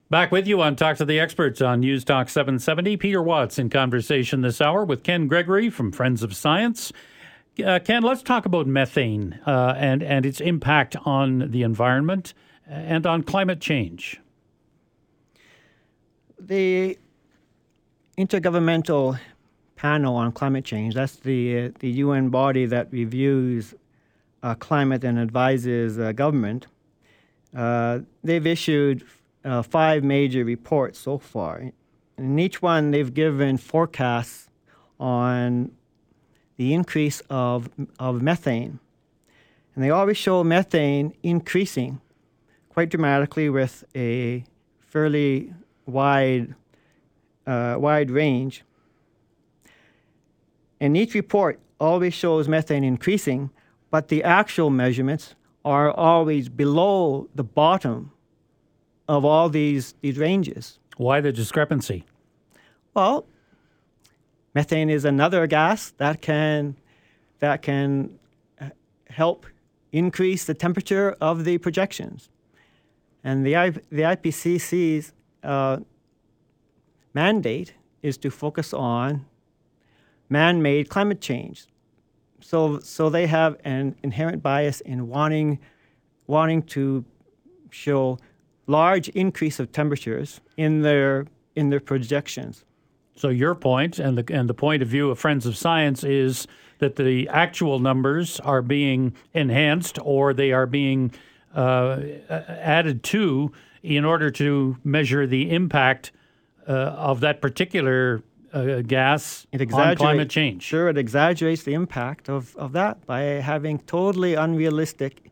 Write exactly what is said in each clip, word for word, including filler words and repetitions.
Back with you on Talk to the Experts on News Talk seven seventy. Peter Watts in conversation this hour with Ken Gregory from Friends of Science. Uh, Ken, let's talk about methane uh, and, and its impact on the environment and on climate change. The Intergovernmental Panel on Climate Change, that's the, uh, the U N body that reviews uh, climate and advises uh, government. Uh, they've issued Uh, five major reports so far. In each one, they've given forecasts on the increase of, of methane. And they always show methane increasing quite dramatically with a fairly wide, uh, wide range. And each report always shows methane increasing, but the actual measurements are always below the bottom of all these, these ranges. Why the discrepancy? Well, methane is another gas that can that can help increase the temperature of the projections. And the, I, the I P C C's uh, mandate is to focus on man-made climate change. So, so they have an inherent bias in wanting, wanting to show large increase of temperatures in their in their projections. So your point and the and the point of view of Friends of Science is that the actual numbers are being enhanced or they are being uh, added to in order to measure the impact uh, of that particular uh, gas on climate change. Sure, it exaggerates the impact of, of that by having totally unrealistic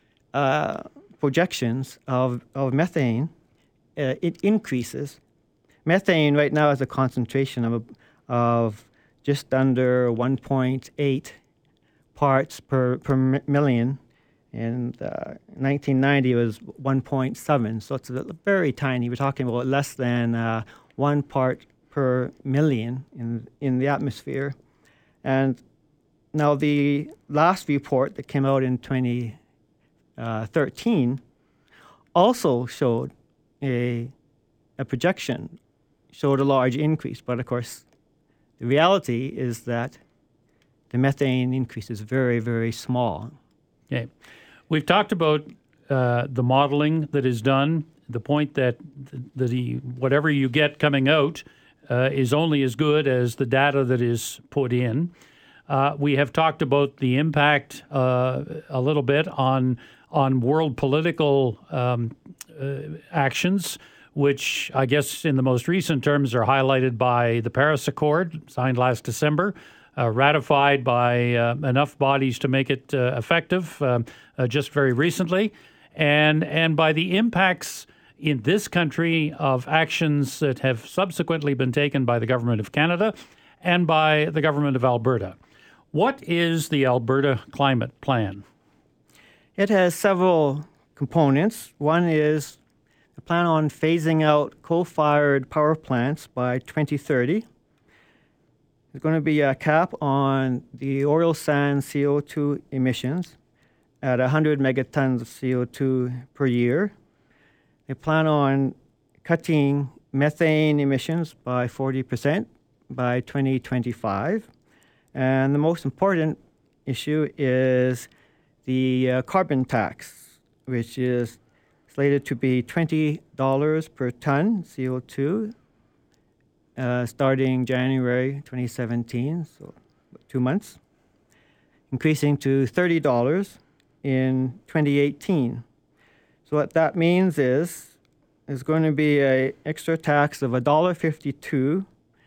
uh, projections of, of methane. Uh, it increases. Methane right now has a concentration of, of just under one point eight parts per, per million. And uh, nineteen ninety it was one point seven, so it's very tiny. We're talking about less than uh, one part per million in, in the atmosphere. And now the last report that came out in twenty thirteen also showed a, a projection, showed a large increase. But of course, the reality is that the methane increase is very, very small. Okay. We've talked about uh, the modeling that is done, the point that the, the whatever you get coming out uh, is only as good as the data that is put in. Uh, we have talked about the impact uh, a little bit on on world political um, uh, actions, which I guess in the most recent terms are highlighted by the Paris Accord, signed last December, uh, ratified by uh, enough bodies to make it uh, effective uh, uh, just very recently, and and by the impacts in this country of actions that have subsequently been taken by the Government of Canada and by the Government of Alberta. What is the Alberta Climate Plan? It has several components. One is the plan on phasing out coal-fired power plants by twenty thirty. There's going to be a cap on the oil sands C O two emissions at one hundred megatons of C O two per year. They plan on cutting methane emissions by forty percent by twenty twenty-five. And the most important issue is the uh, carbon tax, which is slated to be twenty dollars per ton C O two uh, starting January twenty seventeen, so two months, increasing to thirty dollars in twenty eighteen. So what that means is there's going to be an extra tax of one dollar fifty-two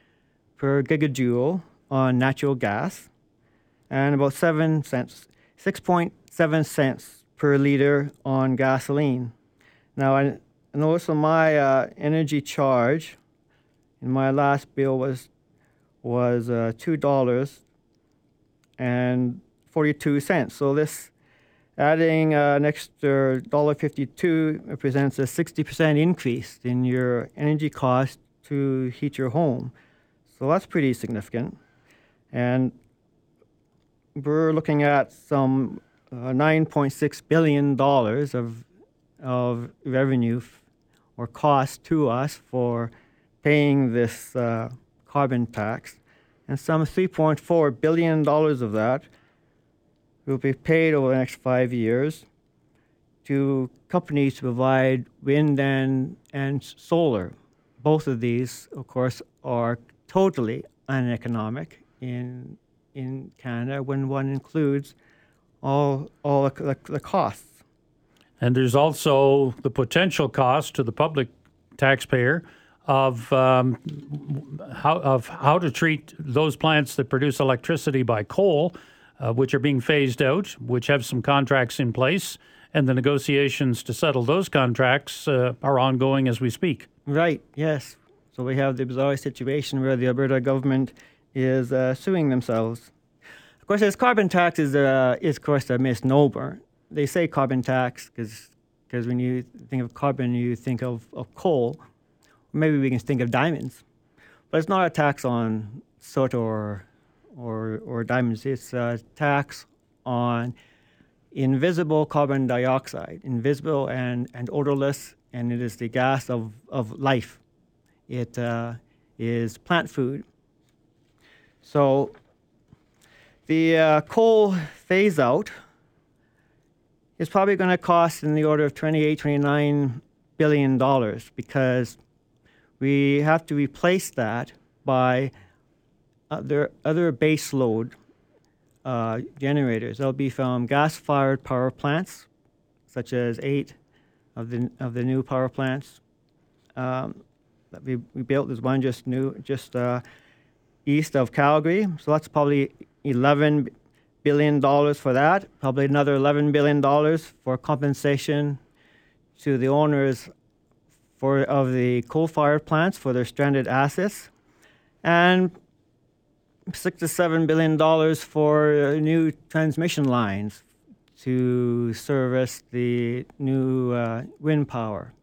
per gigajoule on natural gas and about seven cents, six point seven cents per liter on gasoline. Now, I notice on my uh, energy charge, in my last bill was was uh, two dollars and forty-two cents. So this adding uh, an extra one dollar fifty-two represents a sixty percent increase in your energy cost to heat your home. So that's pretty significant. And we're looking at some uh, nine point six billion dollars of of revenue f- or cost to us for paying this uh, carbon tax. And some three point four billion dollars of that will be paid over the next five years to companies to provide wind and, and solar. Both of these, of course, are totally uneconomic in in Canada when one includes all all the, the costs. And there's also the potential cost to the public taxpayer of um, how of how to treat those plants that produce electricity by coal, uh, which are being phased out, which have some contracts in place, and the negotiations to settle those contracts uh, are ongoing as we speak. Right, yes. So we have the bizarre situation where the Alberta government is uh, suing themselves. Of course, this carbon tax is, uh, is of course, a misnomer. They say carbon tax because because when you think of carbon, you think of, of coal. Maybe we can think of diamonds. But it's not a tax on soot or, or, or diamonds. It's a tax on invisible carbon dioxide, invisible and, and odorless, and it is the gas of, of life. It uh, is plant food. So the uh, coal phase out is probably going to cost in the order of twenty-eight, twenty-nine billion dollars because we have to replace that by other, other base load uh, generators. They'll be from gas-fired power plants, such as eight of the of the new power plants um, that we, we built. There's one just new, just uh, east of Calgary. So that's probably eleven billion dollars for that. Probably another eleven billion dollars for compensation to the owners for of the coal-fired plants for their stranded assets, and six to seven billion dollars for uh, new transmission lines to service the new uh, wind power,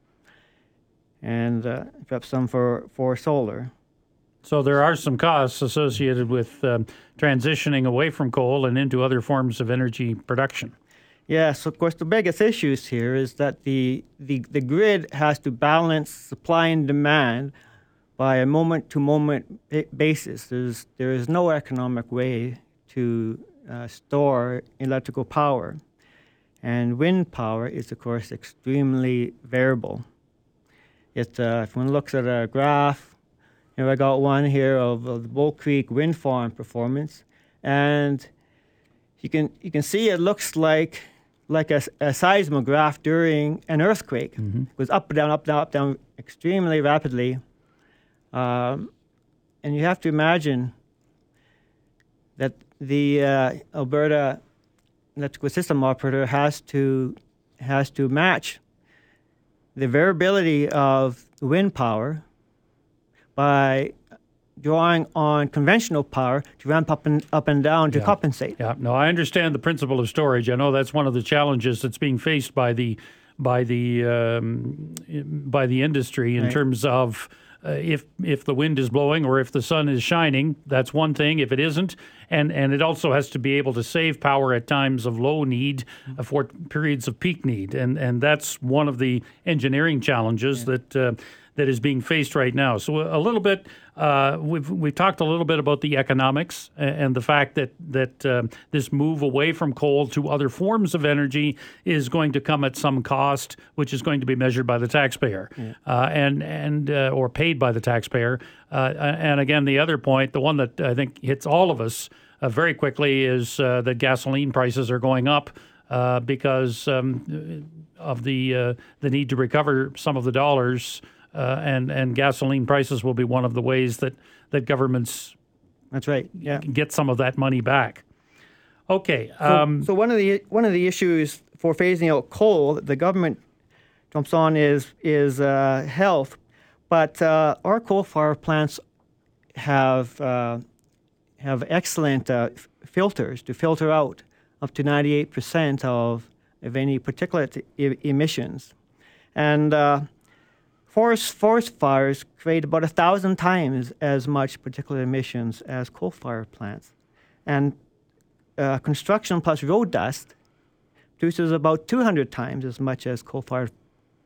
and uh, perhaps some for, for solar. So there are some costs associated with um, transitioning away from coal and into other forms of energy production. Yes, of course, the biggest issues here is that the, the, the grid has to balance supply and demand by a moment-to-moment basis. There's, there is no economic way to uh, store electrical power. And wind power is, of course, extremely variable. It, uh, if one looks at a graph, you know, I got one here of, of the Bull Creek wind farm performance, and you can you can see it looks like like a, a seismograph during an earthquake. Mm-hmm. It goes up, down, up, down, up, down extremely rapidly. Um, and you have to imagine that the uh, Alberta electrical system operator has to has to match the variability of wind power by drawing on conventional power to ramp up and up and down to yeah. compensate. Yeah, no, I understand the principle of storage. I know that's one of the challenges that's being faced by the by the um, by the industry in right. terms of uh, if if the wind is blowing or if the sun is shining. That's one thing. If it isn't, and and it also has to be able to save power at times of low need uh, for periods of peak need, and and that's one of the engineering challenges yeah. that. Uh, that is being faced right now. So a little bit, uh, we've we've talked a little bit about the economics and the fact that that uh, this move away from coal to other forms of energy is going to come at some cost, which is going to be measured by the taxpayer, yeah. uh, and and uh, or paid by the taxpayer. Uh, and again, the other point, the one that I think hits all of us uh, very quickly, is uh, that gasoline prices are going up uh, because um, of the uh, the need to recover some of the dollars. Uh, and and gasoline prices will be one of the ways that, that governments that's right yeah get some of that money back. Okay. Um, so, so one of the one of the issues for phasing out coal that the government jumps on is is uh, health, but uh, our coal-fired plants have uh, have excellent uh, f- filters to filter out up to ninety-eight percent of of any particulate e- emissions, and uh, Forest, forest fires create about a thousand times as much particulate emissions as coal-fired plants. And uh, construction plus road dust produces about two hundred times as much as coal-fired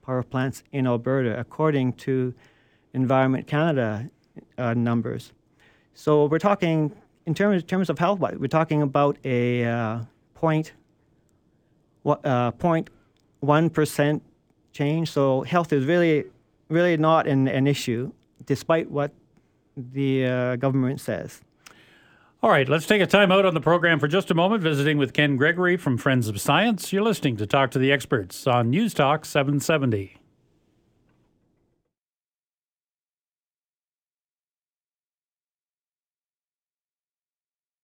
power plants in Alberta, according to Environment Canada uh, numbers. So we're talking, in terms, in terms of health, we're talking about a uh, point, uh, point one percent change. So health is really, really not an, an issue, despite what the uh, government says. All right, let's take a time out on the program for just a moment, visiting with Ken Gregory from Friends of Science. You're listening to Talk to the Experts on News Talk seven seventy.